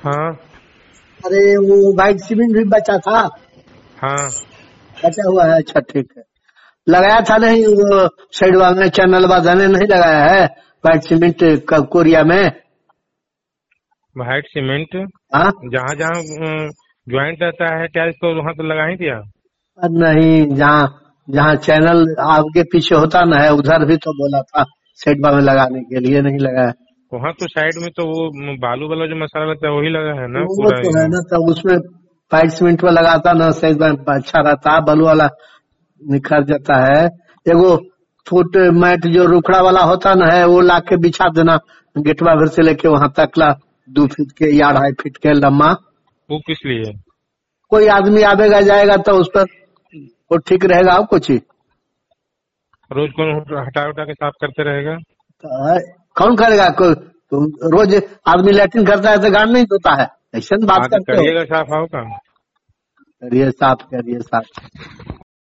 हाँ अरे वो व्हाइट सीमेंट भी बचा था, हाँ। बचा हुआ है। अच्छा ठीक है। लगाया था नहीं वो साइड वाल में, चैनल वाला ने नहीं लगाया है व्हाइट सीमेंट कोरिया में। व्हाइट सीमेंट हाँ जहाँ जहाँ ज्वाइंट रहता है टाइल्स तो वहां तो लगा ही दिया। नहीं, जहाँ जहाँ चैनल आगे पीछे होता ना है उधर भी तो बोला था साइड वाल में लगाने के लिए, नहीं लगाया। वहाँ तो साइड में तो वो बालू वाला जो मसाला लगता है वही लगा है ना वो पूरा तो है वो। ना, तब उसमें व्हाइट सीमेंट में लगाता ना सही अच्छा रहता, बालू वाला निखर जाता है। एगो फुट मैट जो रुखड़ा वाला होता ना है वो लाके बिछा देना, गेटवा घर से लेके वहां तक ला, 2 फीट के या 2.5 फीट के लम्बा। वो किस लिए? कोई आदमी आवेगा जाएगा तो उस पर वो ठीक रहेगा। और कुछ रोज कौन हटा उठा के साफ करते रहेगा? कौन करेगा? कोई तो रोज आदमी लैट्रिन करता है तो गाड़ नहीं धोता है, ऐसे बात हाँ तो करते हो। करिएगा साफ आओ का। करिए साफ, करिए साफ।